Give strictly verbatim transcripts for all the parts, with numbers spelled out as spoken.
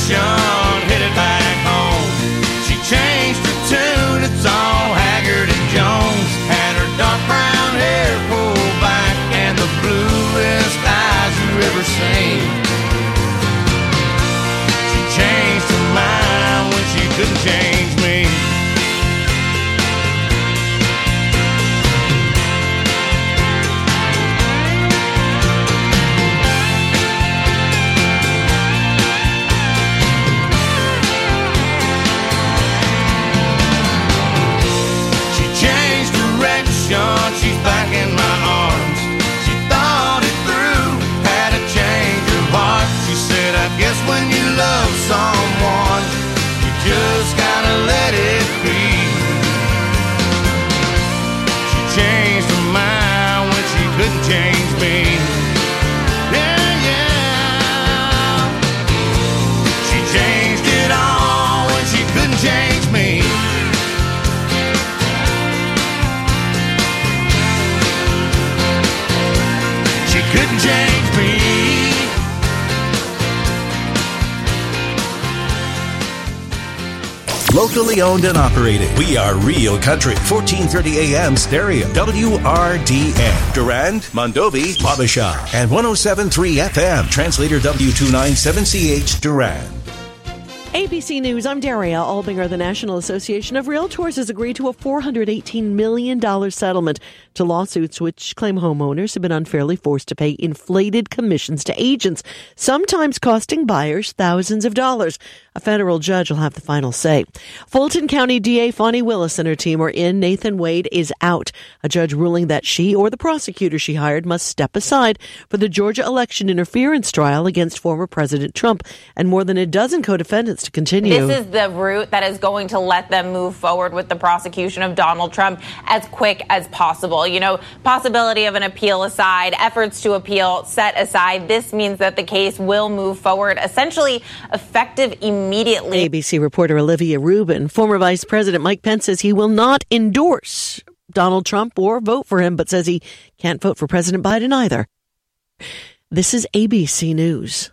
direction, headed back home. She changed her tune, it's all Haggard and Jones. Had her dark brown hair pulled back and the bluest eyes you ever seen. She changed her mind when she couldn't change me. She's back in my arms. She thought it through, had a change of heart. She said, I guess when you love someone, you just gotta let it be. She changed her mind when she couldn't change me. Yeah, yeah. She changed it all when she couldn't change me. Couldn't change me. Locally owned and operated. We are Real Country. fourteen thirty A M stereo. W R D N. Durand, Mondovi, Wabasha. And one oh seven point three F M. Translator W two ninety-seven C H Durand. A B C News, I'm Daria Albinger. The National Association of Realtors has agreed to a four hundred eighteen million dollars settlement to lawsuits which claim homeowners have been unfairly forced to pay inflated commissions to agents, sometimes costing buyers thousands of dollars. A federal judge will have the final say. Fulton County D A Fonnie Willis and her team are in. Nathan Wade is out. A judge ruling that she or the prosecutor she hired must step aside for the Georgia election interference trial against former President Trump and more than a dozen co-defendants to continue. This is the route that is going to let them move forward with the prosecution of Donald Trump as quick as possible. You know, possibility of an appeal aside, efforts to appeal set aside, this means that the case will move forward, essentially effective immediately. A B C reporter Olivia Rubin. Former Vice President Mike Pence says he will not endorse Donald Trump or vote for him, but says he can't vote for President Biden either. This is A B C News.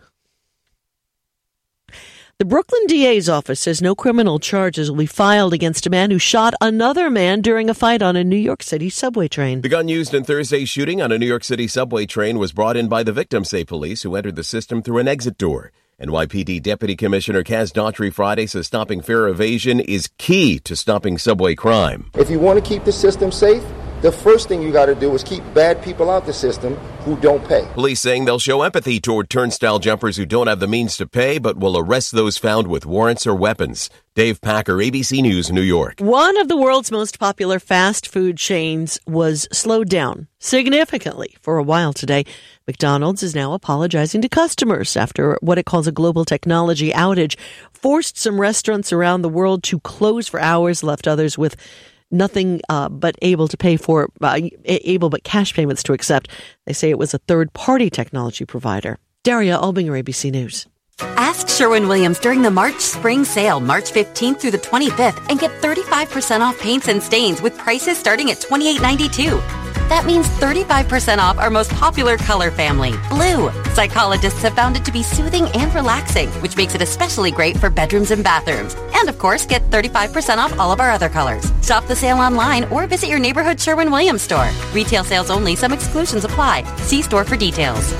The Brooklyn D A's office says no criminal charges will be filed against a man who shot another man during a fight on a New York City subway train. The gun used in Thursday's shooting on a New York City subway train was brought in by the victim, say police, who entered the system through an exit door. N Y P D Deputy Commissioner Kaz Daughtry Friday says stopping fare evasion is key to stopping subway crime. If you want to keep the system safe, the first thing you got to do is keep bad people out the system who don't pay. Police saying they'll show empathy toward turnstile jumpers who don't have the means to pay, but will arrest those found with warrants or weapons. Dave Packer, A B C News, New York. One of the world's most popular fast food chains was slowed down significantly for a while today. McDonald's is now apologizing to customers after what it calls a global technology outage forced some restaurants around the world to close for hours, left others with nothing uh, but able to pay for, uh, able but cash payments to accept. They say it was a third-party technology provider. Daria Albinger, A B C News. Ask Sherwin-Williams during the March Spring Sale, March fifteenth through the twenty-fifth, and get thirty-five percent off paints and stains with prices starting at twenty-eight ninety-two. That means thirty-five percent off our most popular color family, blue. Psychologists have found it to be soothing and relaxing, which makes it especially great for bedrooms and bathrooms. And of course, get thirty-five percent off all of our other colors. Shop the sale online or visit your neighborhood Sherwin-Williams store. Retail sales only. Some exclusions apply. See store for details.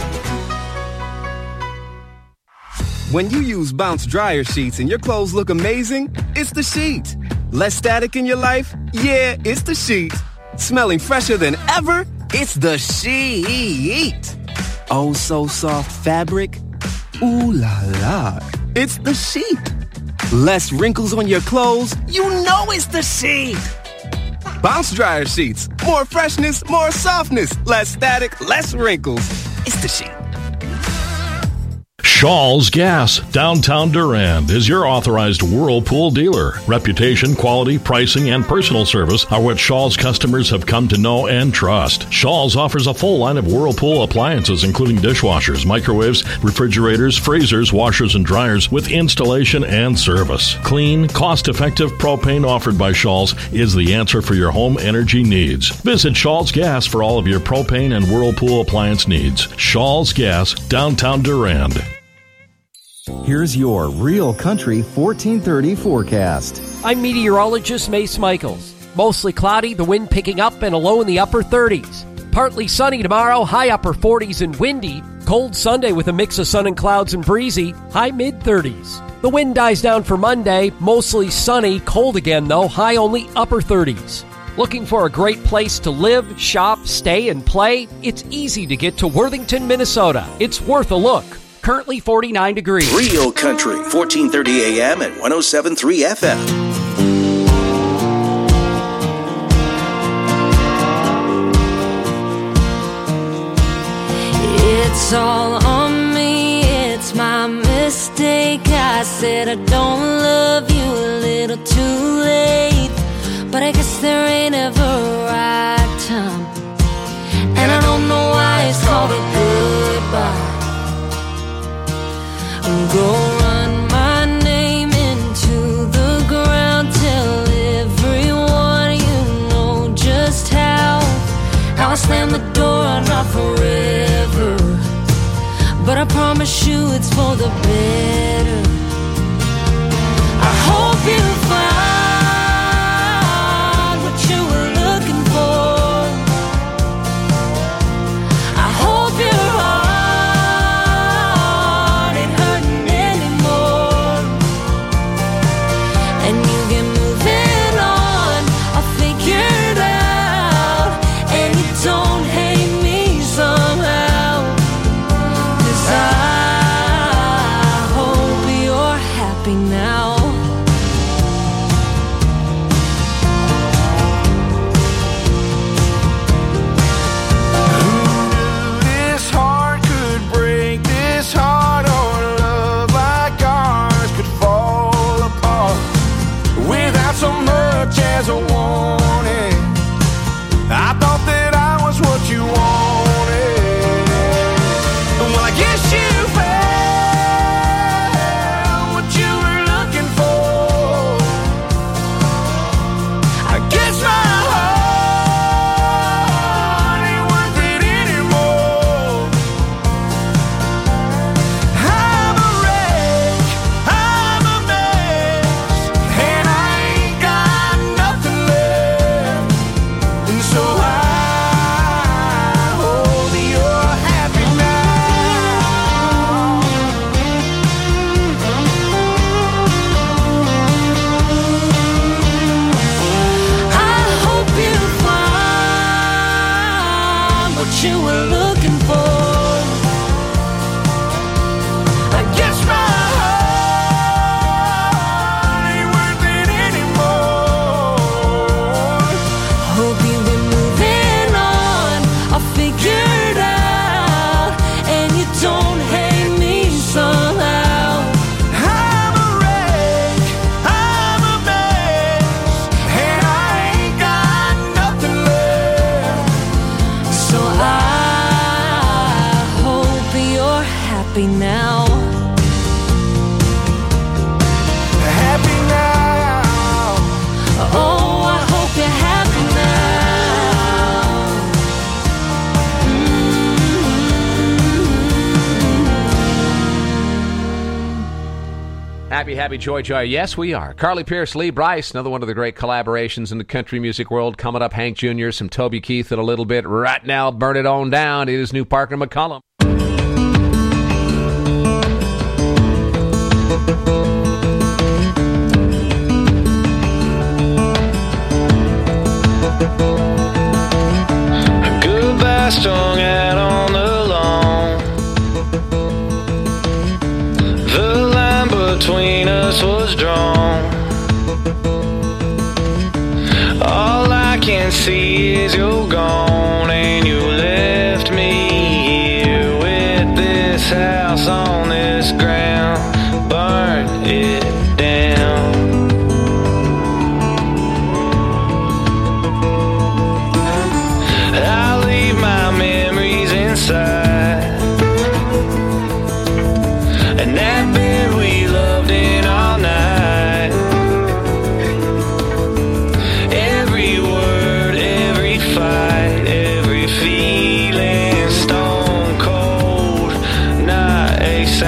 When you use Bounce dryer sheets and your clothes look amazing, it's the sheet. Less static in your life? Yeah, it's the sheet. Smelling fresher than ever? It's the sheet. Oh, so soft fabric? Ooh la la. It's the sheet. Less wrinkles on your clothes? You know it's the sheet. Bounce dryer sheets. More freshness, more softness. Less static, less wrinkles. It's the sheet. Shaw's Gas, downtown Durand, is your authorized Whirlpool dealer. Reputation, quality, pricing, and personal service are what Shaw's customers have come to know and trust. Shaw's offers a full line of Whirlpool appliances, including dishwashers, microwaves, refrigerators, freezers, washers, and dryers with installation and service. Clean, cost-effective propane offered by Shaw's is the answer for your home energy needs. Visit Shaw's Gas for all of your propane and Whirlpool appliance needs. Shaw's Gas, downtown Durand. Here's your Real Country fourteen thirty forecast. I'm meteorologist Mace Michaels. Mostly cloudy, the wind picking up and a low in the upper thirties. Partly sunny tomorrow, high upper forties and windy. Cold Sunday with a mix of sun and clouds and breezy, high mid-thirties. The wind dies down for Monday, mostly sunny, cold again though, high only upper thirties. Looking for a great place to live, shop, stay, and play? It's easy to get to Worthington, Minnesota. It's worth a look. Currently forty-nine degrees. Real Country, fourteen thirty A M and one oh seven point three F M. It's all on me, it's my mistake. I said I don't love you a little too late, but I guess there ain't ever a right time, and I don't know why it's called a goodbye. Go run my name into the ground, tell everyone you know just how How I slam the door, not forever, but I promise you it's for the better. I hope you find what you were looking for. I hope your heart ain't hurting anymore, and you get moving on. I'll figure it out, and you don't hate me somehow, 'cause I hope you're happy now. This heart could break, this heart or love like ours could fall apart without so much as a warning. I thought that I was what you wanted. Well, I guess you found what you were looking for. I guess my heart ain't worth it anymore. I'm a wreck, I'm a mess, and I ain't got nothing left. And so I hope you're happy now. I hope you find what you were looking for. I guess my heart ain't worth it anymore. Hope you've been moving on. I'll figure it out, and you don't hate me somehow. I'm a wreck, I'm a mess, and I ain't got nothing left. So I hope you're happy now. Happy now. Oh, I hope you're happy now. Happy, happy, joy, joy. Yes, we are. Carly Pierce, Lee Brice, another one of the great collaborations in the country music world. Coming up, Hank Junior, some Toby Keith in a little bit. Right now, burn it on down. It is New Parker McCollum. Goodbye strung out on the lawn. The line between us was drawn. All I can see is you're gone, and you left me here with this house on this ground. Burn it down. I leave my memories inside, and that bed we loved in all night. Every word, every fight, every feeling stone cold, not a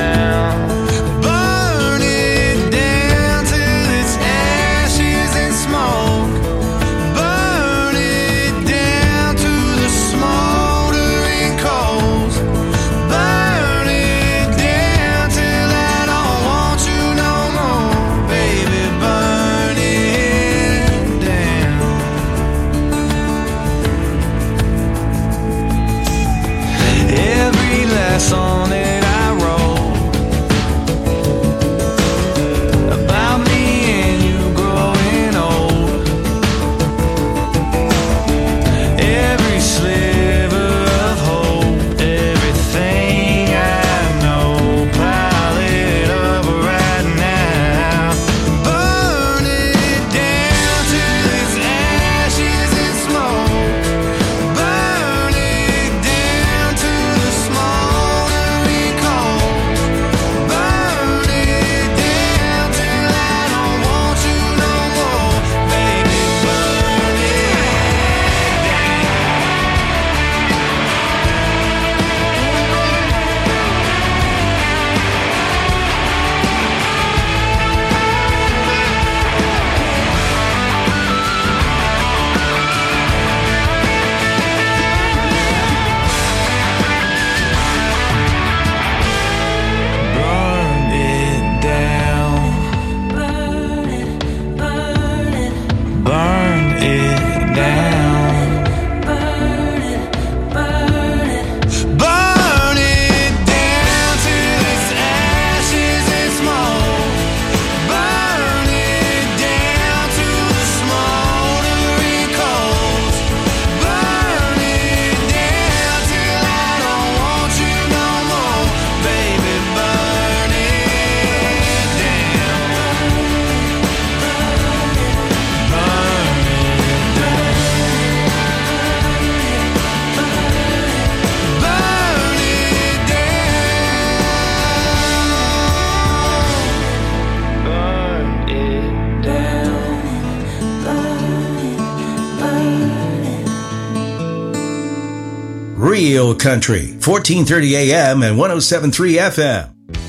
Real Country, fourteen thirty A M and one oh seven point three F M.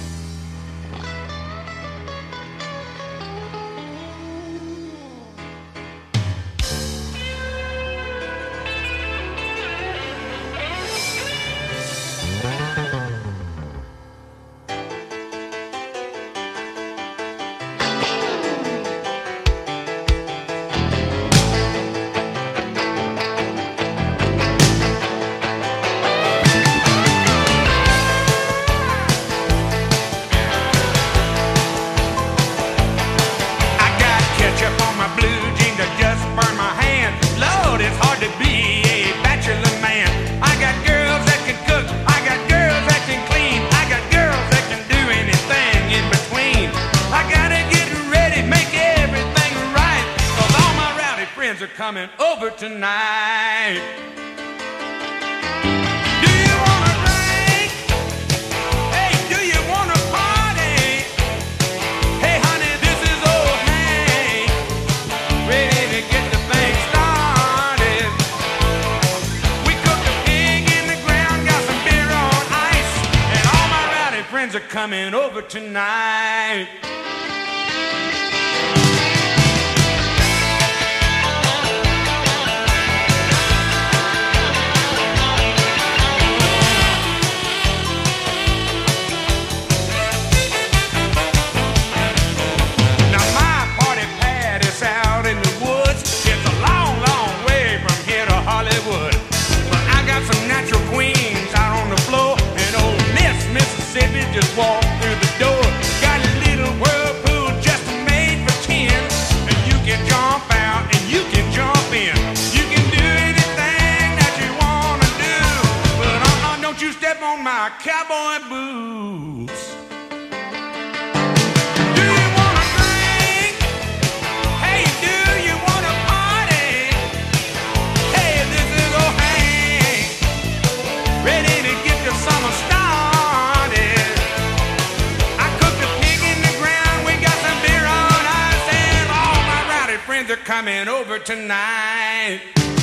Coming over tonight. Are coming over tonight. Now my party pad is out in the woods. It's a long, long way from here to Hollywood. But I got some natural queens out on the floor, and old Miss Mississippi just walked through the door. Got a little whirlpool just made for ten, and you can jump out and you can jump in. You can do anything that you wanna do, but uh-uh, don't you step on my cowboy boots. Do you wanna drink? Hey, do you wanna party? Hey, this is old Hank, ready to get the summer started. Are coming over tonight.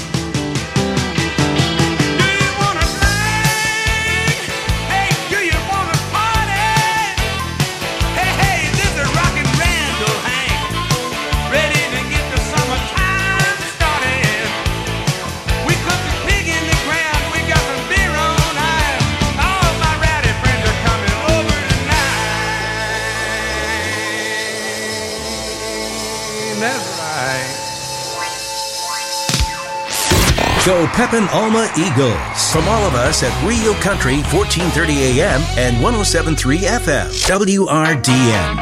Do you wanna drink? Hey, do you wanna party? Hey, hey, this is rockin' Randall Hank, ready to get the summertime started. We cooked a pig in the ground, we got some beer on ice. All my rowdy friends are coming over tonight. That's right. Go Pepin Alma Eagles. From all of us at Real Country, fourteen thirty A M and one oh seven point three F M. W R D N.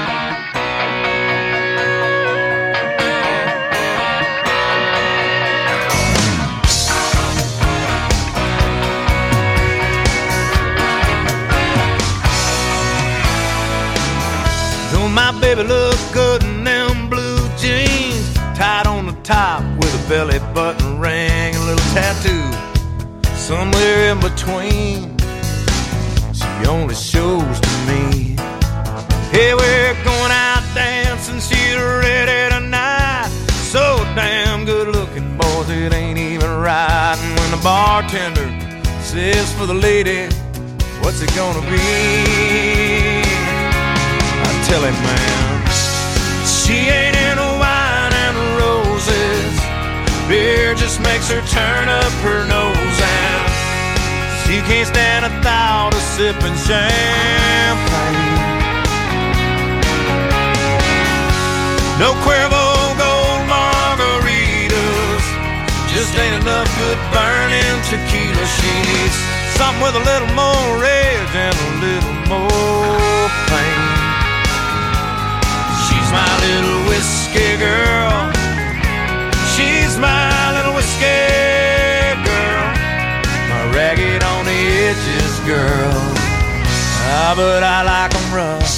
Don't my baby look good in them blue jeans, tied on the top with a belly button ring, a little tattoo somewhere in between. She only shows to me. Hey, we're going out dancing, she's ready tonight. So damn good looking, boys, it ain't even right. And when the bartender says for the lady, what's it gonna be? I tell him, man, she ain't into wine and roses. Beer just makes her turn up her nose, and she can't stand a thought of sipping champagne. No Cuervo Gold margaritas, just ain't enough good burning tequila. She needs something with a little more rage and a little more pain. She's my little whiskey girl. She's my little whiskey girl. My ragged on the edges girl. Ah, but I like 'em rough.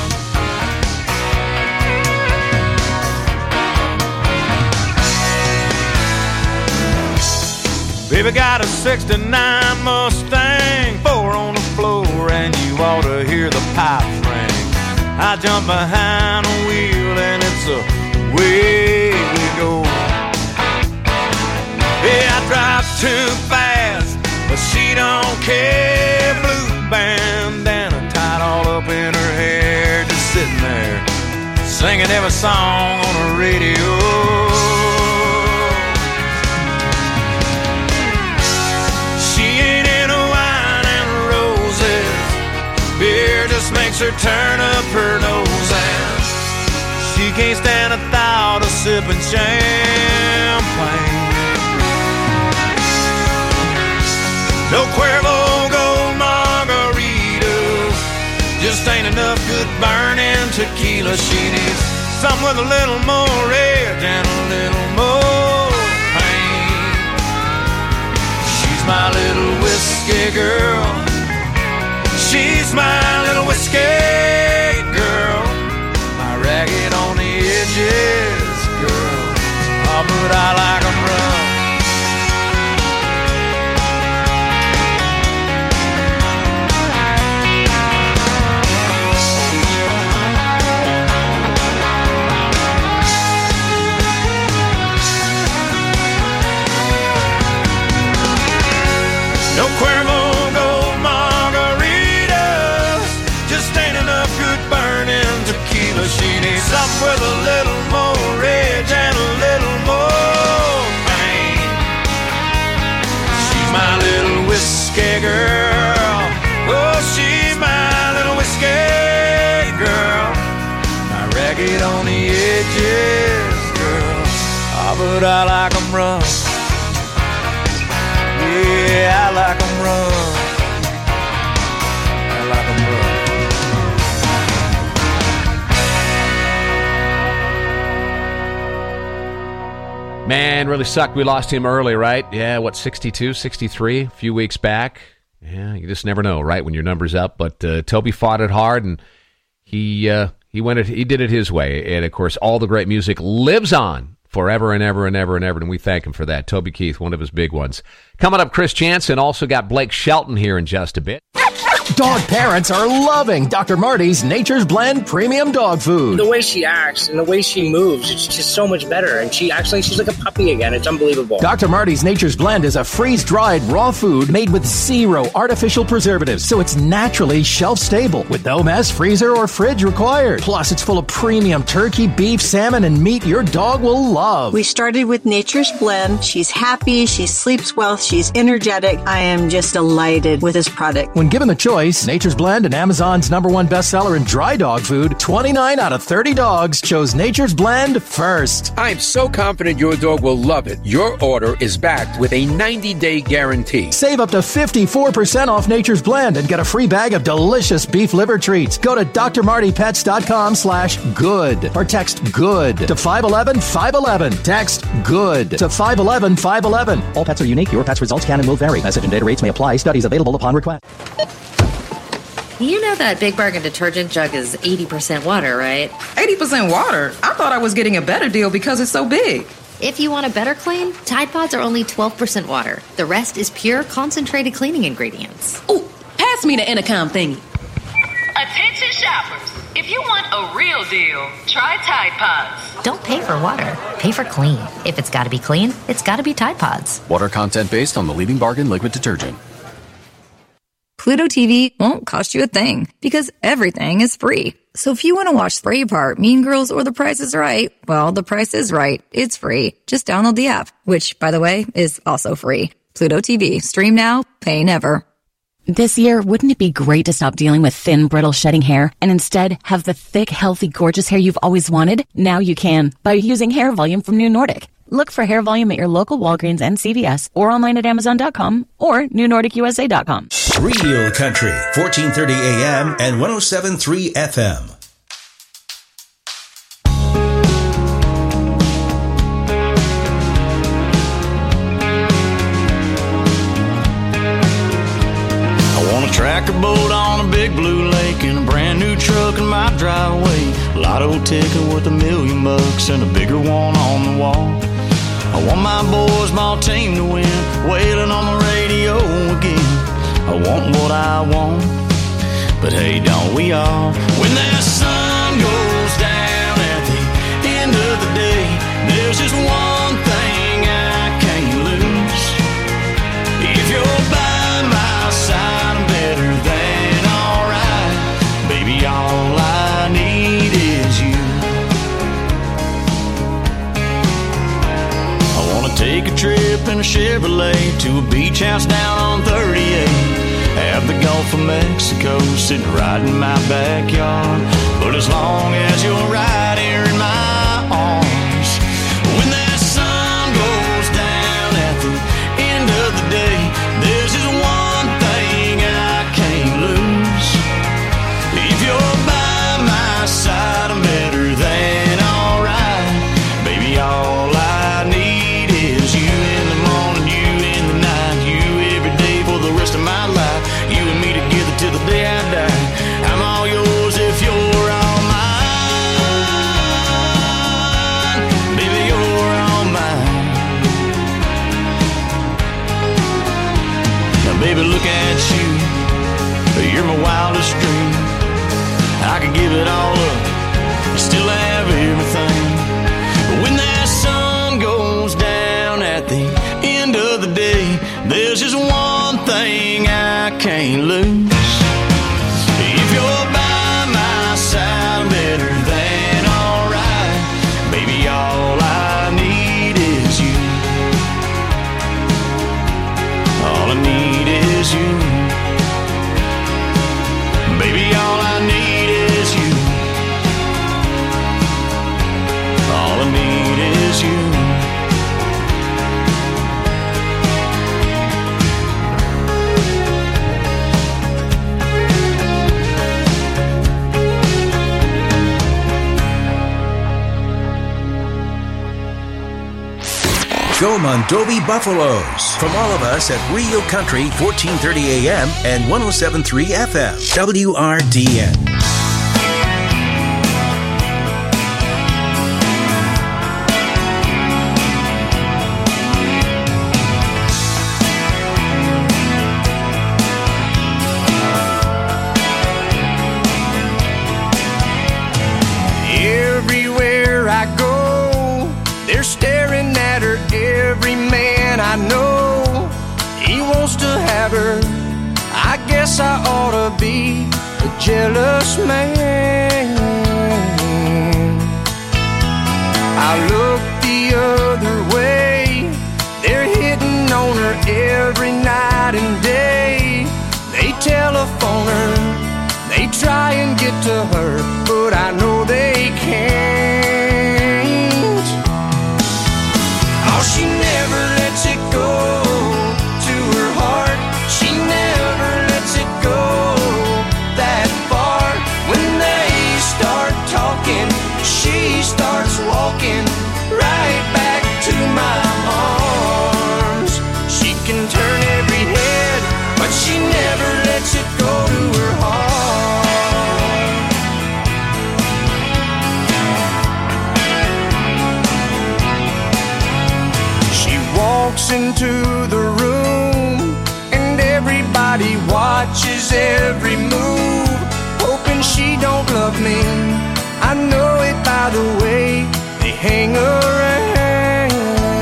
Baby got a sixty-nine Mustang, four on the floor, and you ought to hear the pipes ring. I jump behind the wheel and it's away we go. Yeah, I drive too fast, but she don't care. Blue bandana tied all up in her hair, just sitting there singing every song on the radio. She ain't into wine and roses, beer just makes her turn up her nose, and she can't stand the thought of sipping champagne. No Cuervo Gold margaritas, just ain't enough good burning tequila. She needs something with a little more edge and a little more pain. She's my little whiskey girl. She's my little whiskey girl. My ragged on the edges girl. Oh, but I like 'em rough. No Cuervo Gold margaritas, just ain't enough good burning tequila. She needs something with a little more edge and a little more pain. She's my little whiskey girl. Oh, she's my little whiskey girl. My ragged on the edges girl. Oh, but I like 'em rough. Yeah, I like 'em rough. I like 'em rough. Man, really sucked we lost him early, right? Yeah, what, sixty-two, sixty-three, a few weeks back. Yeah, you just never know, right, when your number's up. But uh, Toby fought it hard, and he uh, he went it, he did it his way. And, of course, all the great music lives on forever and ever and ever and ever, and we thank him for that. Toby Keith, one of his big ones. Coming up, Chris Jansen. Also got Blake Shelton here in just a bit. Dog parents are loving Doctor Marty's Nature's Blend Premium Dog Food. The way she acts and the way she moves, it's just so much better. And she acts like she's like a puppy again. It's unbelievable. Doctor Marty's Nature's Blend is a freeze-dried raw food made with zero artificial preservatives, so it's naturally shelf-stable with no mess, freezer, or fridge required. Plus, it's full of premium turkey, beef, salmon, and meat your dog will love. We started with Nature's Blend. She's happy. She sleeps well. She's energetic. I am just delighted with this product. When given the choice, Nature's Blend and Amazon's number one bestseller in dry dog food, twenty-nine out of thirty dogs chose Nature's Blend first. I'm so confident your dog will love it. Your order is backed with a ninety-day guarantee. Save up to fifty-four percent off Nature's Blend and get a free bag of delicious beef liver treats. Go to drmartypets.com slash good or text good to five one one five one one. Text good to five one one five one one. All pets are unique. Your pet's results can and will vary. Message and data rates may apply. Studies available upon request. You know that Big Bargain detergent jug is eighty percent water, right? eighty percent water? I thought I was getting a better deal because it's so big. If you want a better clean, Tide Pods are only twelve percent water. The rest is pure, concentrated cleaning ingredients. Ooh, pass me the intercom thingy. Attention shoppers. If you want a real deal, try Tide Pods. Don't pay for water. Pay for clean. If it's got to be clean, it's got to be Tide Pods. Water content based on the leading bargain liquid detergent. Pluto T V won't cost you a thing because everything is free. So if you want to watch Braveheart, Mean Girls, or The Price is Right, well, The Price is Right. It's free. Just download the app, which, by the way, is also free. Pluto T V. Stream now, pay never. This year, wouldn't it be great to stop dealing with thin, brittle, shedding hair and instead have the thick, healthy, gorgeous hair you've always wanted? Now you can by using Hair Volume from New Nordic. Look for Hair Volume at your local Walgreens and C V S or online at amazon dot com or new nordic u s a dot com. Real Country, fourteen thirty A M and one oh seven point three F M. I want a tractor boat on a big blue lake and a brand new truck in my driveway. Lotto ticket worth a million bucks and a bigger one on the wall. I want my boys, my team to win, wailing on the radio again. I want what I want, but hey, don't we all? When that sun goes down at the end of the day, there's just one thing I can't lose. If you're by my in a Chevrolet to a beach house down on thirty-eight. Have the Gulf of Mexico sitting right in my backyard. But as long as you're right here in my arms, when that sun goes down at the end of the day, there's just one thing I can't lose. If you're by my side, I'm better than alright. Baby, all I need is you in the morning, you in the night, you every day for the rest of my life. You and me together till the day I die. I'm all yours if you're all mine. Baby, you're all mine. Now, baby, look at you. You're my wildest dream. I could give it all up, still have everything. But when that sun goes down at the end of the day, there's just one thing I can't lose. If you're by my side, I'm better than alright. Baby, all I need is you. All I need is you. Baby, all I need is you. All I need is you. Go Mondovi Buffaloes. From all of us at Rio Country, fourteen thirty A M and one oh seven point three F M, W R D N. Everywhere I go, they're staring at her. Every man I know, he wants to have her. I guess I ought to be a jealous man. I look the other way, they're hitting on her every night and day. They telephone her, they try and get to her, but I know they can't. Oh, she never lets it go to her heart. She never lets it go that far. When they start talking, she starts walking right back to my arms. She can turn every head, but she never lets it go to her heart. She walks into the room and everybody watches every move, hoping she don't love me. I know it by the way they hang around,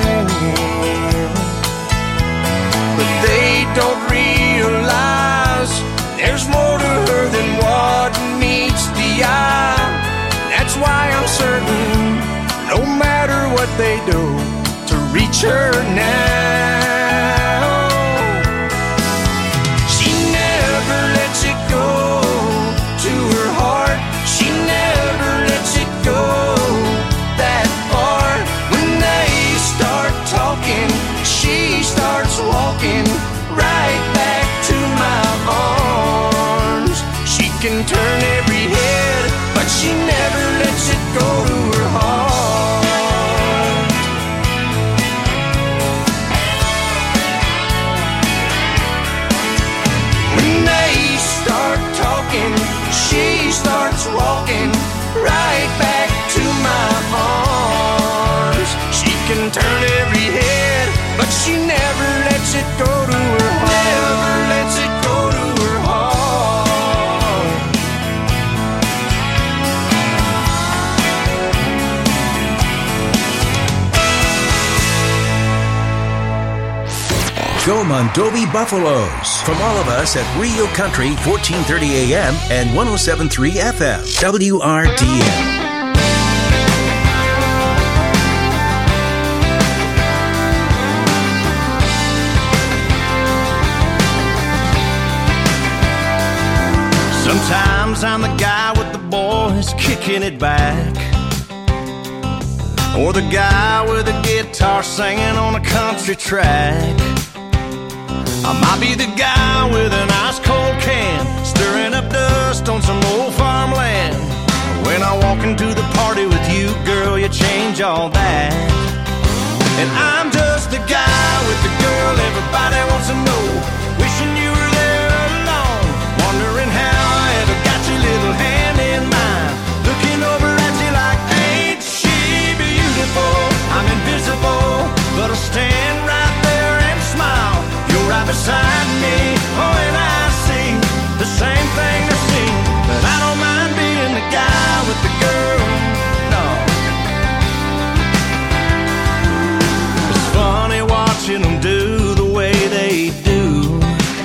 but they don't realize there's more to her than what meets the eye. That's why I'm certain, no matter what they do, to reach her now. She never lets it go to her heart. She never lets it go that far. When they start talking, she starts walking right back to my arms. She can turn every head, but she never lets it go to her heart. When they start talking, she starts walking right back to my arms. She can turn every head, but she never lets it go to her heart. Never lets it go to her heart. Go Mondovi Buffaloes. From all of us at Rio Country, fourteen thirty A M and one oh seven point three F M, W R D N. taking it back. Or the guy with a guitar singing on a country track. I might be the guy with an ice cold can, stirring up dust on some old farmland. When I walk into the party with you, girl, you change all that. And I'm just the guy with the girl everybody wants to know, wishing you were there alone, wondering how I ever got your little hand in mine, looking over at you like, ain't she beautiful? I'm invisible, but I'll stand right there and smile. You're right beside me, oh, and I see the same thing they're seeing. But I don't mind being the guy with the girl, no. It's funny watching them do the way they do.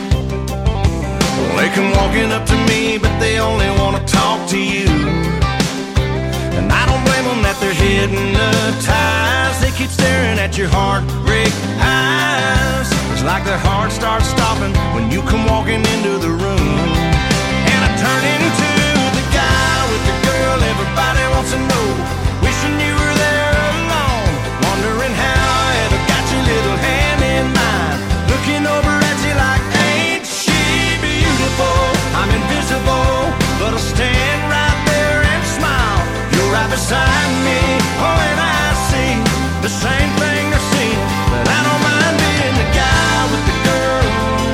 They come walking up to me, but they only want to talk to you. And I don't blame them that they're hypnotized. They keep staring at your heartbreak eyes. It's like their heart starts stopping when you come walking into the room. And I turn into the guy with the girl everybody wants to know, wishing you were there alone, wondering how I ever got your little hand in mine, looking over at you like, ain't she beautiful? I'm invisible, but I'll stand right there and smile. You're right beside me, oh, and I see the same thing they're seeing. But I don't mind being the guy with the girl,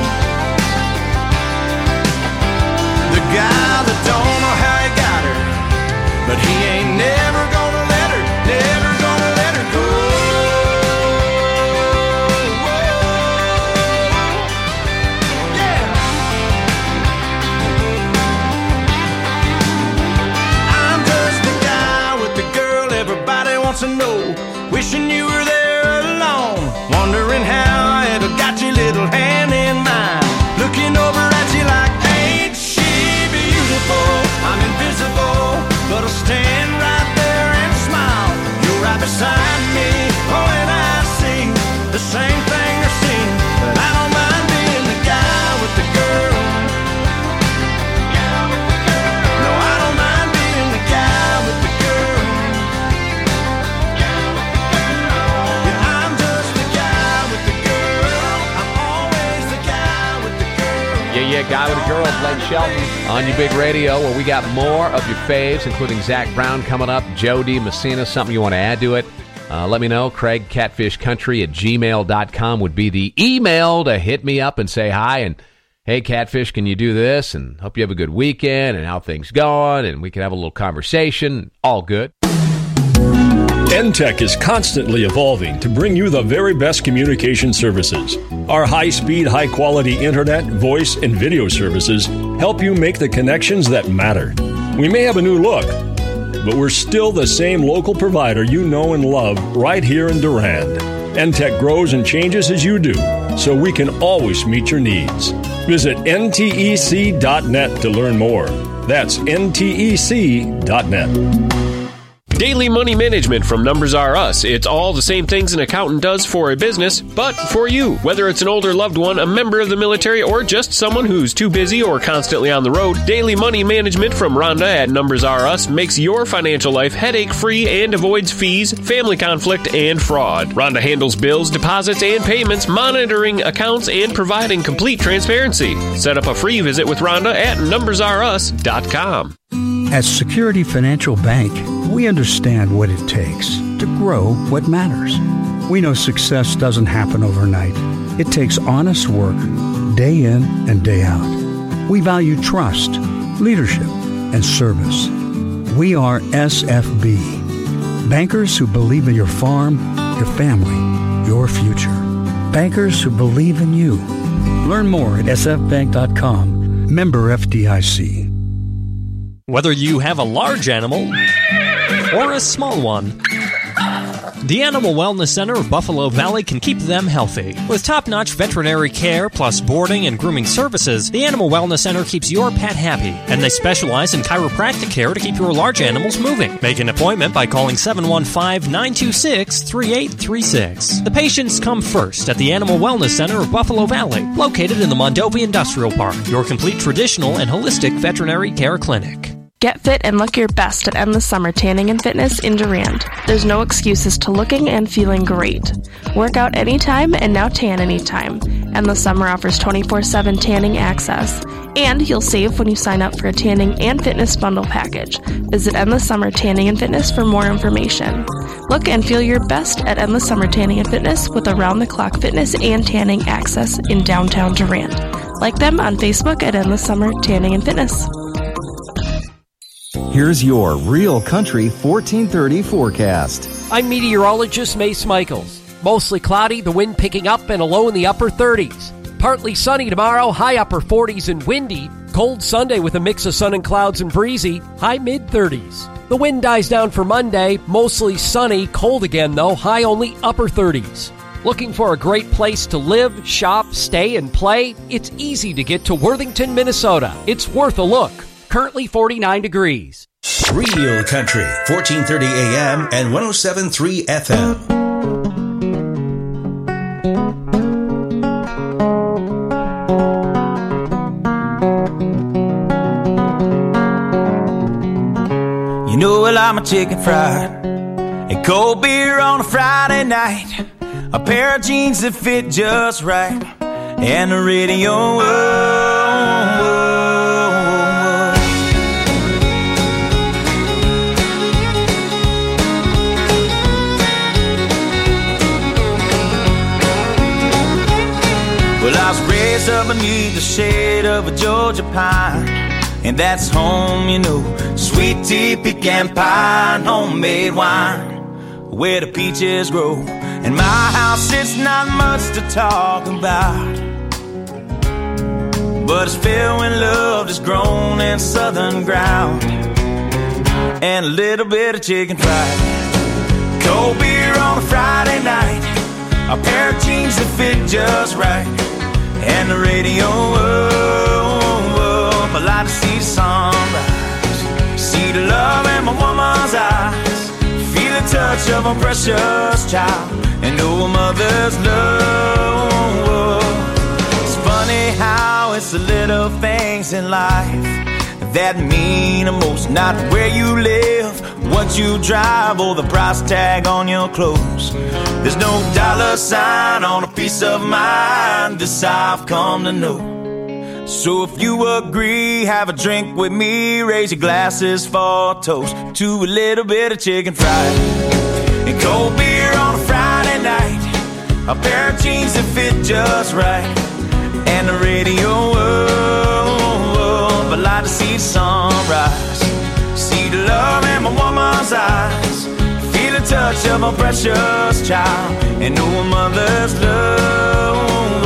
the guy that don't know how he got her, but he ain't never gonna let her, never gonna let her go. Yeah. I'm just the guy with the girl everybody wants to know, wishing you were there alone, wondering how I ever got your little hand in mine, looking over at you like, ain't she beautiful? I'm invisible, but I'll stand right there and smile. You're right beside me, oh, and I see the same thing they're seeing. But I don't mind being the guy with the girl. No, I don't mind being the guy with the girl. Yeah, I'm just the guy with the girl. I'm always the guy with the girl. Yeah, yeah, Guy with a Girl, Blake Shelton on your big radio, where we got more of your faves, including Zach Brown coming up, Joe D. Messina, something you want to add to it. Uh, let me know. Craig Catfish Country at gmail dot com would be the email to hit me up and say hi. And, hey, Catfish, can you do this? And hope you have a good weekend and how things going. And we can have a little conversation. All good. N T E C is constantly evolving to bring you the very best communication services. Our high-speed, high-quality internet, voice, and video services help you make the connections that matter. We may have a new look, but we're still the same local provider you know and love right here in Durand. N T E C grows and changes as you do, so we can always meet your needs. Visit N T E C dot net to learn more. That's N T E C dot net. Daily Money Management from Numbers R Us. It's all the same things an accountant does for a business, but for you. Whether it's an older loved one, a member of the military, or just someone who's too busy or constantly on the road, Daily Money Management from Rhonda at Numbers R Us makes your financial life headache-free and avoids fees, family conflict, and fraud. Rhonda handles bills, deposits, and payments, monitoring accounts, and providing complete transparency. Set up a free visit with Rhonda at numbers r us dot com. At Security Financial Bank, we understand what it takes to grow what matters. We know success doesn't happen overnight. It takes honest work, day in and day out. We value trust, leadership, and service. We are S F B, bankers who believe in your farm, your family, your future. Bankers who believe in you. Learn more at s f bank dot com. Member F D I C. Whether you have a large animal or a small one, the Animal Wellness Center of Buffalo Valley can keep them healthy. With top-notch veterinary care plus boarding and grooming services, the Animal Wellness Center keeps your pet happy, and they specialize in chiropractic care to keep your large animals moving. Make an appointment by calling seven one five, nine two six, three eight three six. The patients come first at the Animal Wellness Center of Buffalo Valley, located in the Mondovi Industrial Park, your complete traditional and holistic veterinary care clinic. Get fit and look your best at Endless Summer Tanning and Fitness in Durand. There's no excuses to looking and feeling great. Work out anytime and now tan anytime. Endless Summer offers twenty-four seven tanning access. And you'll save when you sign up for a tanning and fitness bundle package. Visit Endless Summer Tanning and Fitness for more information. Look and feel your best at Endless Summer Tanning and Fitness with around-the-clock fitness and tanning access in downtown Durand. Like them on Facebook at Endless Summer Tanning and Fitness. Here's your Real Country fourteen thirty forecast. I'm meteorologist Mace Michaels. Mostly cloudy, the wind picking up and a low in the upper thirties. Partly sunny tomorrow, high upper forties and windy. Cold Sunday with a mix of sun and clouds and breezy, high mid-thirties. The wind dies down for Monday, mostly sunny, cold again though, high only upper thirties. Looking for a great place to live, shop, stay, and play? It's easy to get to Worthington, Minnesota. It's worth a look. Currently forty-nine degrees. Real Country, fourteen thirty A M and one oh seven point three F M. You know I like my chicken fried and cold beer on a Friday night, a pair of jeans that fit just right, and the radio. Whoa, whoa. Well, I was raised up beneath the shade of a Georgia pine, and that's home, you know. Sweet tea, pecan pie, and homemade wine, where the peaches grow. In my house, it's not much to talk about, but it's filled when love is grown in southern ground, and a little bit of chicken fried, cold beer on a Friday night, a pair of jeans that fit just right, and the radio. Whoa, whoa, I like to see the sunrise, see the love in my woman's eyes, feel the touch of a precious child, and know a mother's love. It's funny how it's the little things in life that mean the most. Not where you live, what you drive, or the price tag on your clothes. There's no dollar sign on a piece of mind, this I've come to know. So if you agree, have a drink with me, raise your glasses for a toast to a little bit of chicken fried and cold beer on a Friday night, a pair of jeans that fit just right, and the radio. Whoa, whoa, I like to see the sunrise, see the love in my woman's eyes, feel the touch of a precious child, and know a mother's love.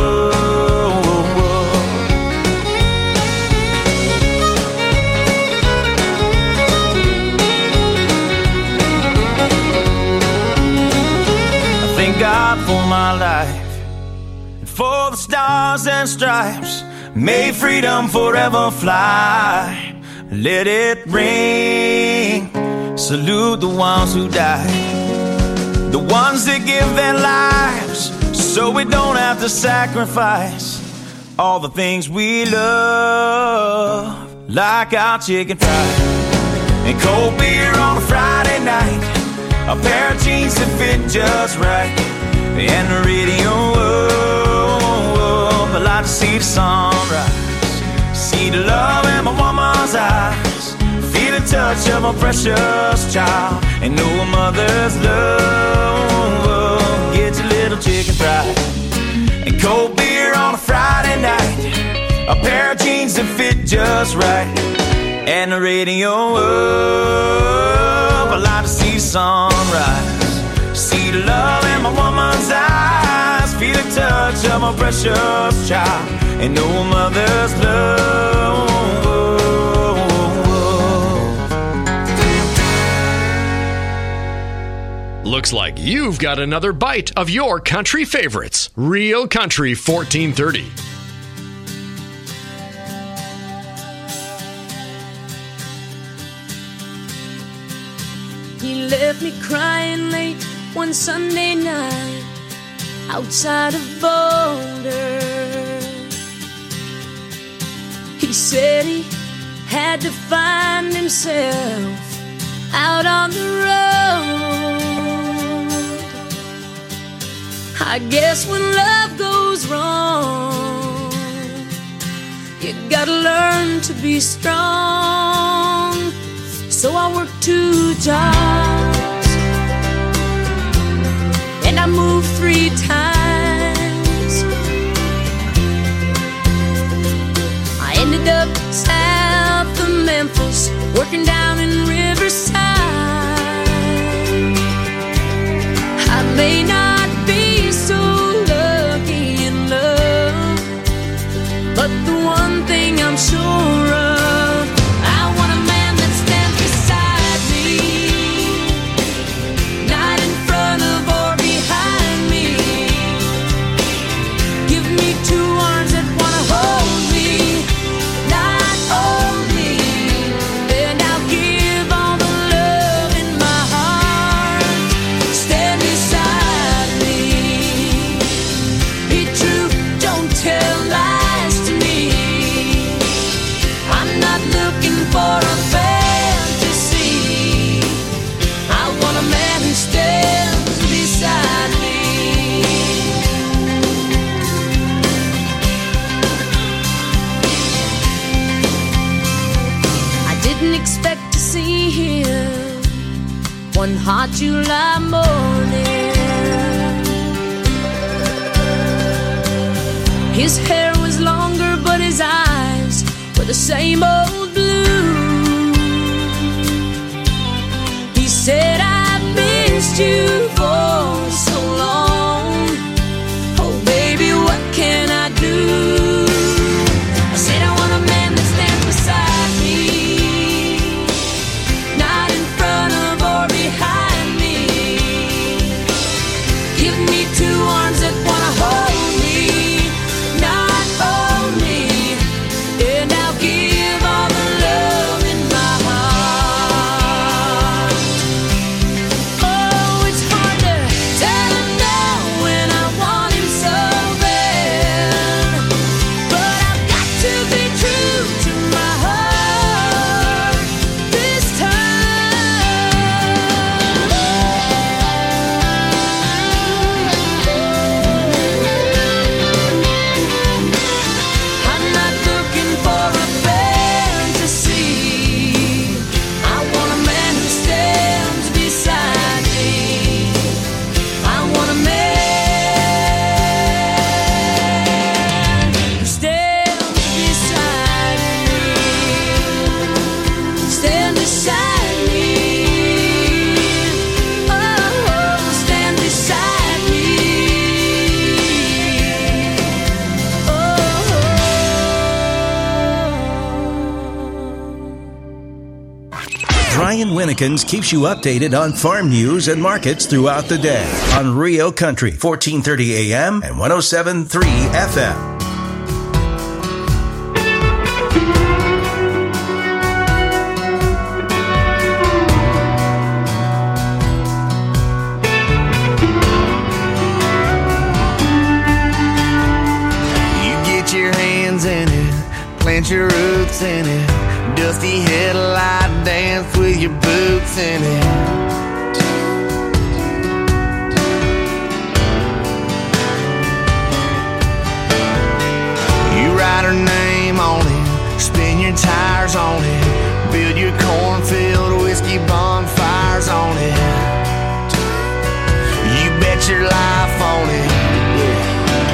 Thank God for my life and for the stars and stripes. May freedom forever fly. Let it ring. Salute the ones who died, the ones that give their lives so we don't have to sacrifice all the things we love, like our chicken fried and cold beer on a Friday night, a pair of jeans that fit just right, and the radio. Whoa, whoa, I like to see the sunrise, see the love in my woman's eyes, feel the touch of a precious child, and know a mother's love. Whoa, get your little chicken fried and cold beer on a Friday night, a pair of jeans that fit just right, and the radio. Whoa, I like to see the sunrise, see the love in my woman's eyes, feel the touch of a precious child, and know a mother's love. Looks like you've got another bite of your country favorites. Real Country fourteen thirty. He left me crying late one Sunday night outside of Boulder. He said he had to find himself out on the road. I guess when love goes wrong, you gotta learn to be strong. So I worked two jobs and I moved three times. I ended up south of Memphis, working down in Riverside. I may not be so lucky in love, but the one thing I'm sure of, I want a man that stands beside me, not in front of or behind me. Give me two arms that wanna hold me, not only, and I'll give all the love in my heart. Stand beside me. Be true, don't tell lies to me. I'm not looking for a fantasy. I want a man who stands beside me. I didn't expect to see him one hot July morning. His hair was longer, but his eyes were the same old blue. He said, I've missed you for so long. Oh, baby, what can I do? I said, I want a man that stands beside me, not in front of or behind me. Give me two arms that wanna hold me, not only, and I'll give all the love in my heart. Oh, it's hard to tell him no when I want him so bad, but I've got to be true to my heart this time. I'm not looking for a fantasy. I want a man who stands beside me. I want a man who stands beside me. Stand beside me. Oh, stand beside me. Brian Winnikins keeps you updated on farm news and markets throughout the day on Rio Country, fourteen thirty A M and one oh seven point three F M. You get your hands in it, plant your roots in it, dusty headlight dance with your boots in it. You write her name on it, spin your tires on it, build your cornfield whiskey bonfires on it. You bet your life on it. Yeah.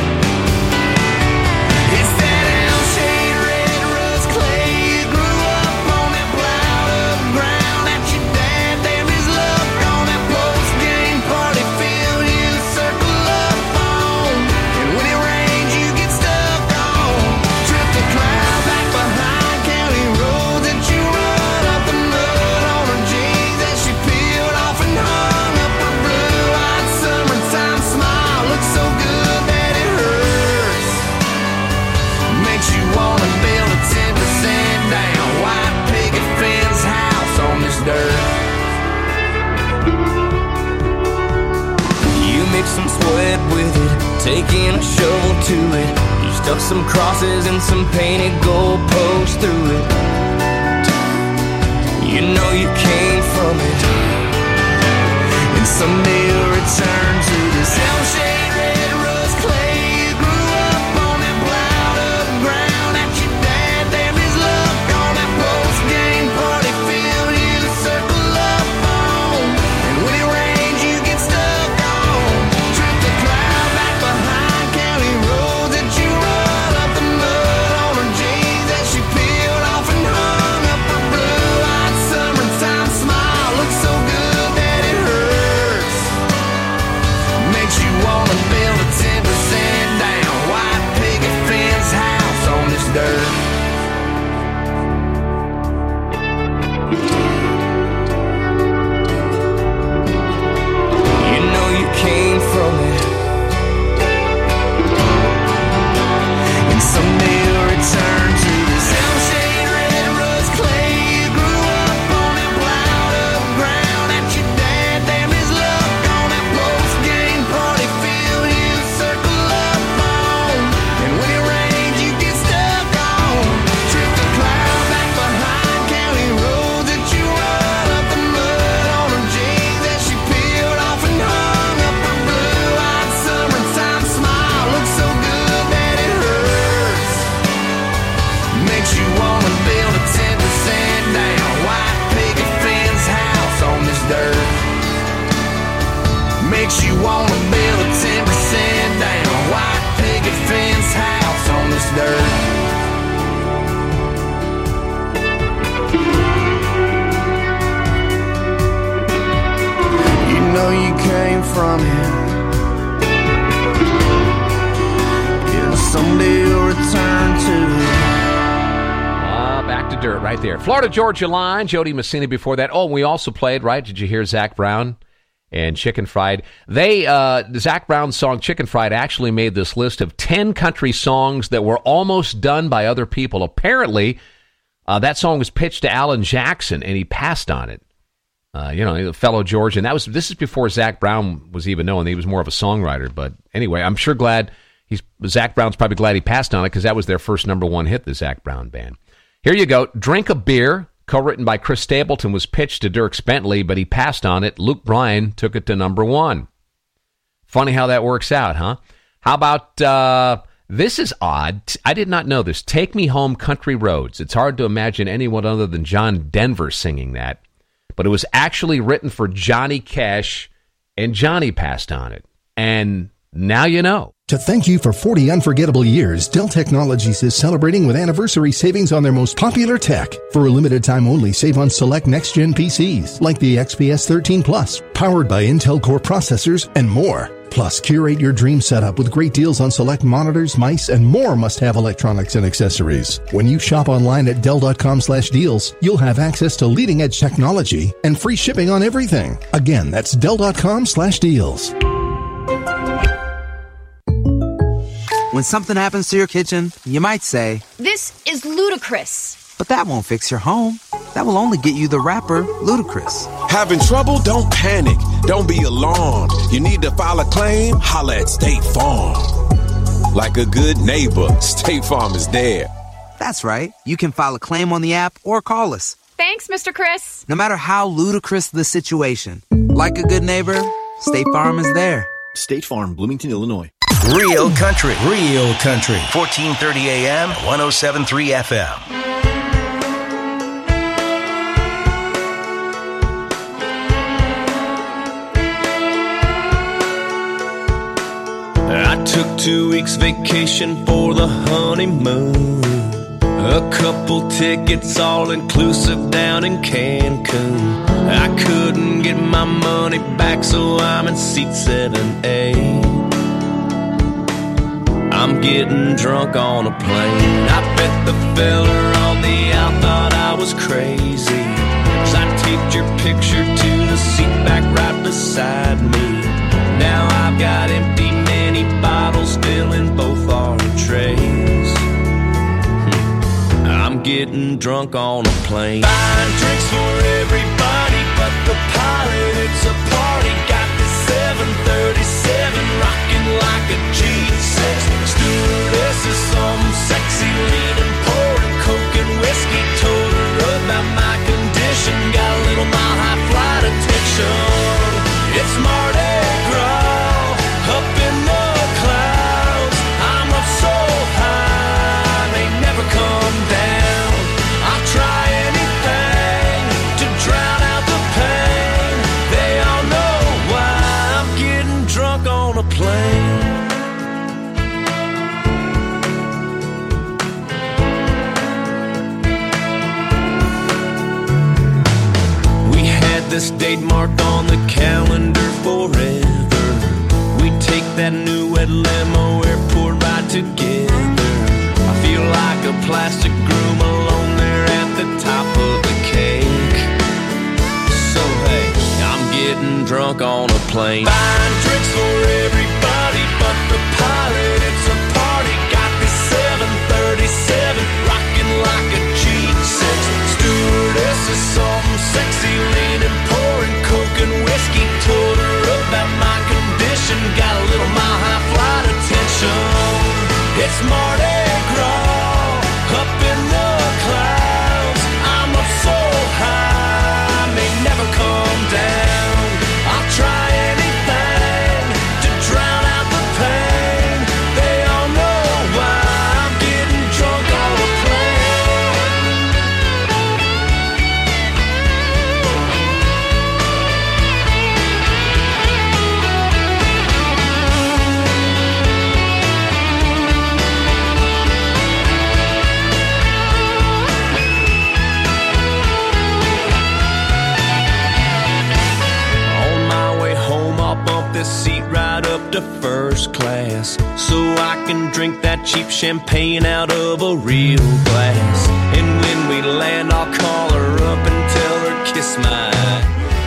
It's that L-shaped red rust clay. You grew up on that plowed up ground that your dad damned his luck on. That post-game party field you circle up on. And when it rains you get stuck on. Trip the cloud back behind county roads that you run up the mud on her jeans that she peeled off and hung up her blue-eyed summertime smile. Looks so good that it hurts. Makes you wanna build a ten percent down white picket fence house on this dirt. You mix some sweat with it, taking a shovel to it. You stuck some crosses and some painted goalposts through it. You know you came from it, and someday you'll return to this elm-shaped red rose clay. You grew up on that plowed up ground at your dad. Damn his luck on that post-game party field you circle up on, and when it rains you get stuck on. Trip the cloud back behind county roads that you run up the mud on her jeans that she peeled off and hung up her blue-eyed summertime smile. Looks so good that it hurts. Makes you wanna build a ten percent down white picket fence house on this dirt. You know you came from it, and someday you'll return to this elm-shaped red rose clay. You grew up on that plowed up ground at your dad. Damn his luck on that post-game party field you circle up on, and when it rains you get stuck on. Trip the cloud back behind county roads that you run up the mud on her jeans that she peeled off and hung up her blue-eyed summertime smile. Looks so good that it hurts. Makes you wanna build a ten percent down white picket fence house on this dirt. Makes you wanna build a ten percent down white picket fence house on this dirt. You know you came from it, yeah, someday you'll return to it. Ah, back to dirt right there. Florida Georgia Line, Jody Messina before that. Oh, we also played, right? Did you hear Zach Brown and Chicken Fried? They, uh, Zach Brown's song Chicken Fried actually made this list of ten country songs that were almost done by other people. Apparently, uh, that song was pitched to Alan Jackson, and he passed on it. Uh, you know, a fellow Georgian. That was this is before Zach Brown was even known. He was more of a songwriter. But anyway, I'm sure glad he's Zach Brown's probably glad he passed on it because that was their first number one hit, the Zach Brown Band. Here you go. Drink a Beer, co-written by Chris Stapleton, was pitched to Dierks Bentley, but he passed on it. Luke Bryan took it to number one. Funny how that works out, huh? How about, uh, this is odd. I did not know this. Take Me Home, Country Roads. It's hard to imagine anyone other than John Denver singing that. But it was actually written for Johnny Cash, and Johnny passed on it. And now you know. To thank you for forty unforgettable years, Dell Technologies is celebrating with anniversary savings on their most popular tech. For a limited time only, save on select next-gen P Cs, like the X P S thirteen Plus, powered by Intel Core processors, and more. Plus, curate your dream setup with great deals on select monitors, mice, and more must-have electronics and accessories. When you shop online at Dell.com slash deals, you'll have access to leading-edge technology and free shipping on everything. Again, that's Dell.com slash deals. When something happens to your kitchen, you might say, "This is ludicrous." But that won't fix your home. That will only get you the rapper, Ludacris. Having trouble? Don't panic. Don't be alarmed. You need to file a claim? Holla at State Farm. Like a good neighbor, State Farm is there. That's right. You can file a claim on the app or call us. Thanks, Mister Chris. No matter how ludicrous the situation, like a good neighbor, State Farm is there. State Farm, Bloomington, Illinois. Real country, real country. fourteen thirty A M, one oh seven point three F M. I took two weeks vacation for the honeymoon. A couple tickets all inclusive down in Cancun. I couldn't get my money back, so I'm in seat seven A. I'm getting drunk on a plane. I bet the fella on the out thought I was crazy, 'cause I taped your picture to the seat back right beside me. Now I've got empty mini bottles filling both our trays. Hmm. I'm getting drunk on a plane. Buying drinks for everybody but the pilot. It's a party. Got the seven thirty-seven rocking like a G six. Stewardess is some sexy leaning, pouring coke and whiskey. Told her about my condition. date marked on the calendar forever. We take that new red limo airport ride together. I feel like a plastic groom alone there at the top of the cake. So hey, I'm getting drunk on a plane. Buying drinks for everybody but the pilot. It's a party. Got this seven thirty-seven rocking like a G six. Stewardess is something sexy, leaning, pouring coke and whiskey. Told her about my condition. Got a little mile high flight attention. It's Mardi Gras up in the clouds. I'm up so high, I may never come down. I'll try anything to drown out the pain. They all know why I'm getting drunk on a this seat right up to first class, so I can drink that cheap champagne out of a real glass. And when we land, I'll call her up and tell her kiss my eye.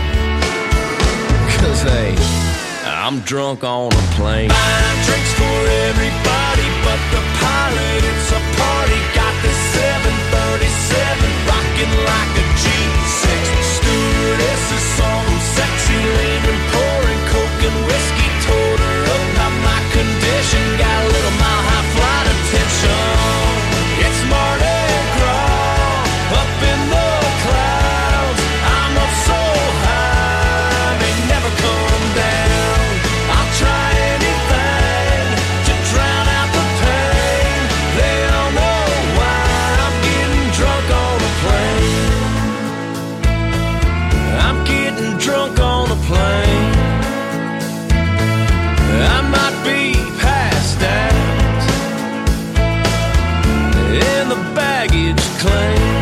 Cause hey, I'm drunk on a plane. Buying drinks for everybody but the pilot. It's a party. Got this seven thirty-seven rocking like a G six. Stewardess is something sexy, leaning, pouring coke and whiskey. Told her about my condition. Got a little mile high flight attention. It's Mardi Gras up in the clouds. I'm up so high, may never come down. I'll try anything to drown out the pain. They all know why I'm getting drunk on a plane. I'm getting drunk on a plane. I might be passed out in the baggage claim.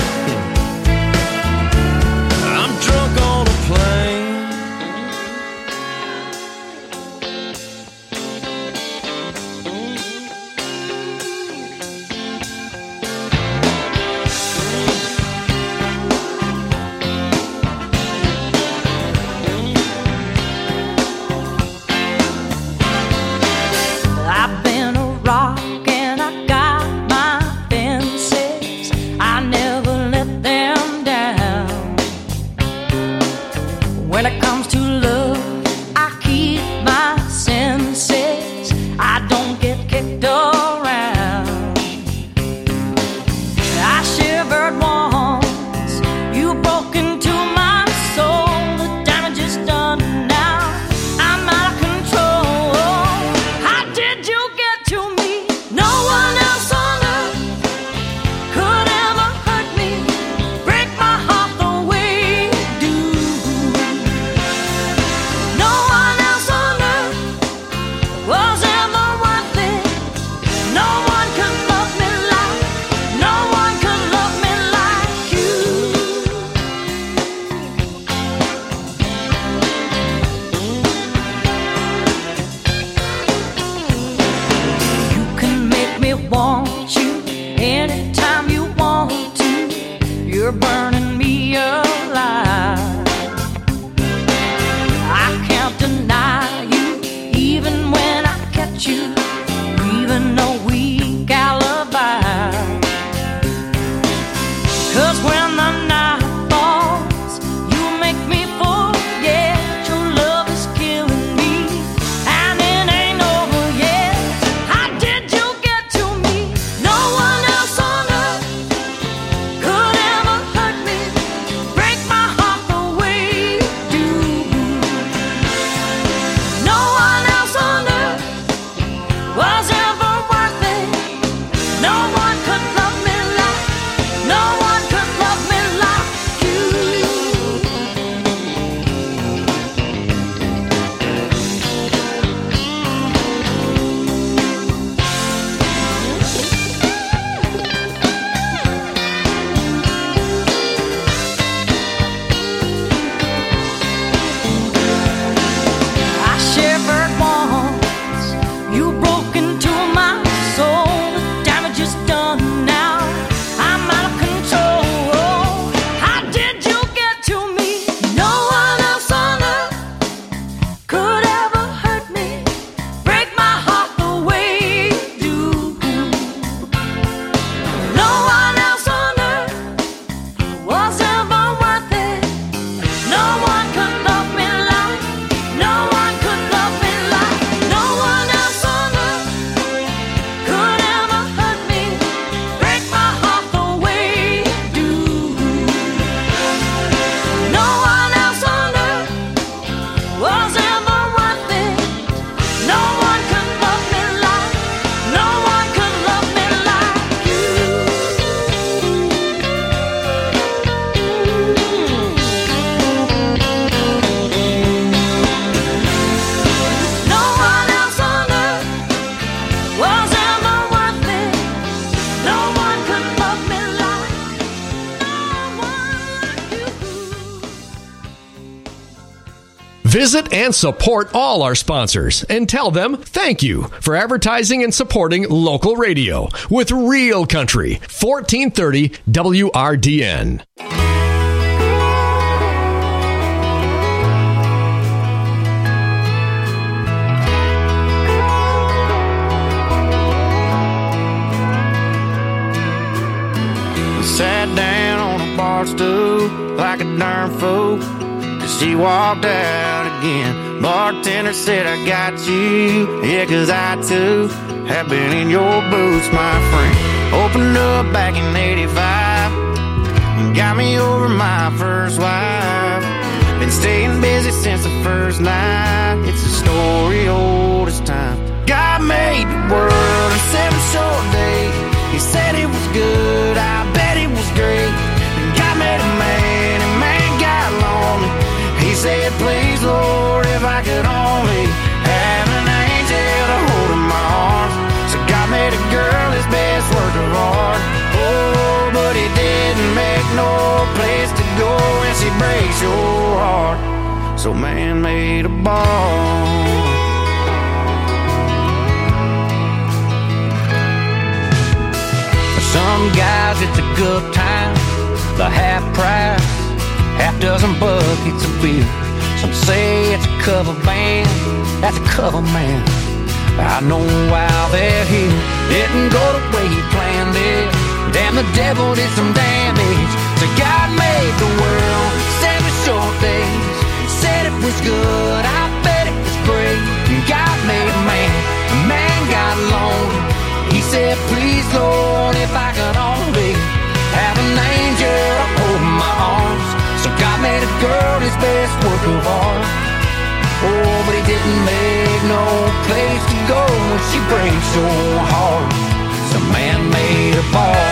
I'm drunk on a plane. I've been a rock and I got my fences. I never let them down. When it comes to love, I keep my senses. I don't get kicked around. I shivered once, you broke into my soul. The damage is done now. I'm out of control. How did you get to me? No one else on earth could ever hurt me, break my heart the way you do. Visit and support all our sponsors and tell them thank you for advertising and supporting local radio with Real Country, fourteen thirty W R D N. Sat down on a bar stool like a darn fool. She walked out again. Bartender said, I got you. Yeah, cause I too have been in your boots, my friend. Opened up back in eighty-five and got me over my first wife. Been staying busy since the first night. It's a story old as time. God made the world in seven short days. He said it was good, I bet it was great. And God made a man, and man got lonely. He said, please, Lord, if I could only have an angel to hold in my arms. So God made a girl his best work of art. Oh, but he didn't make no place to go when she breaks your heart. So man made a bar. Some guys it's a good time, the half price, half dozen buckets of beer. Some say it's a cover band, that's a cover man. I know why they're here. Didn't go the way he planned it. Damn, the devil did some damage. So God made the world seven short days. Said it was good, I bet it was great. God made a man, a man got lonely. He said, please, Lord, if I could only have an angel to hold in my arms. So God made a girl his best work of art. Oh, but he didn't make no place to go when she breaks your heart. So man made a bar.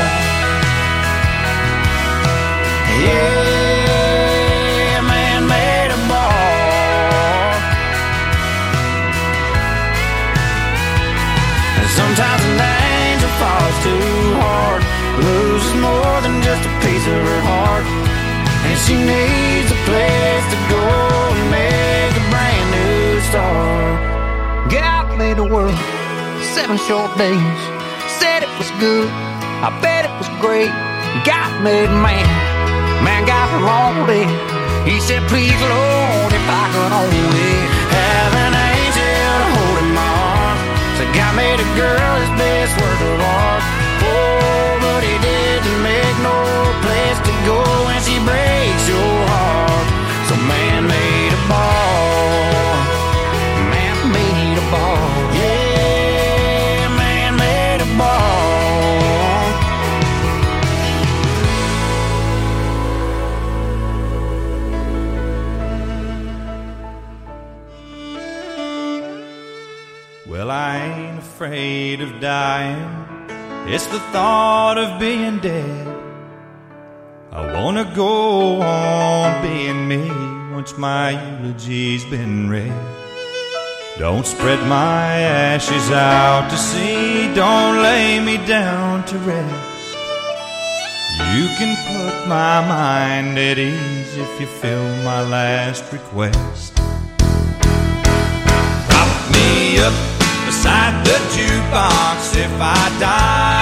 Yeah, man made a bar. And sometimes an angel falls too hard, loses more than just a piece of her heart. And she needs a place to go and make a brand new start. God made the world seven short days. Said it was good, I bet it was great. God made man, man got lonely. He said, please, Lord, if I could only have an angel to hold in my arms. So God made a girl his best work of art. Oh, but he didn't make no place to go when she breaks your heart. So man made a bar. Man made a bar. Yeah, man made a bar. Well, I ain't afraid of dying. It's the thought of being dead. I wanna go on being me once my eulogy's been read. Don't spread my ashes out to sea. Don't lay me down to rest. You can put my mind at ease if you fill my last request. Prop me up beside the jukebox if I die.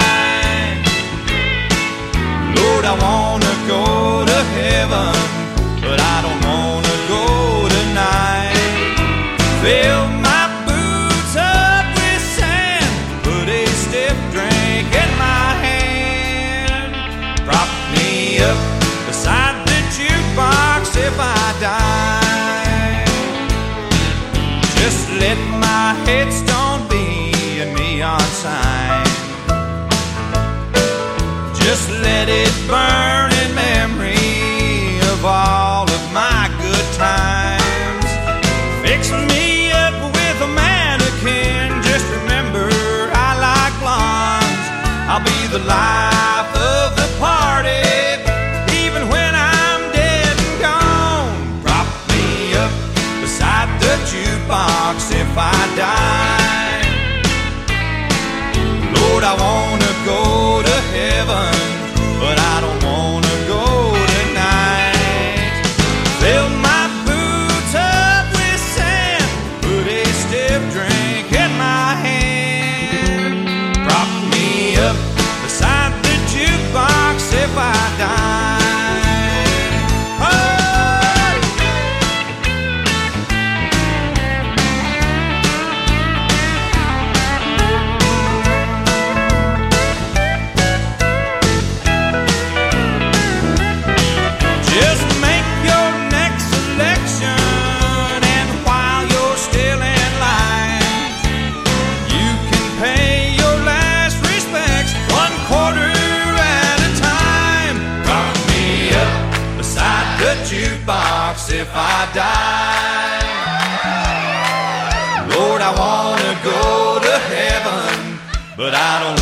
Lord, I wanna go to heaven, but I don't wanna go tonight. Fill my boots up with sand, put a stiff drink in my hand. Prop me up beside the jukebox if I die. Just let my headstone be a neon sign. Just let it burn in memory of all of my good times. Fix me up with a mannequin. Just remember I like blondes. I'll be the life of the party, even when I'm dead and gone. Prop me up beside the jukebox if I die. Lord, I wanna go to heaven, but I don't wanna go tonight. Fill my boots up with go to heaven, but I don't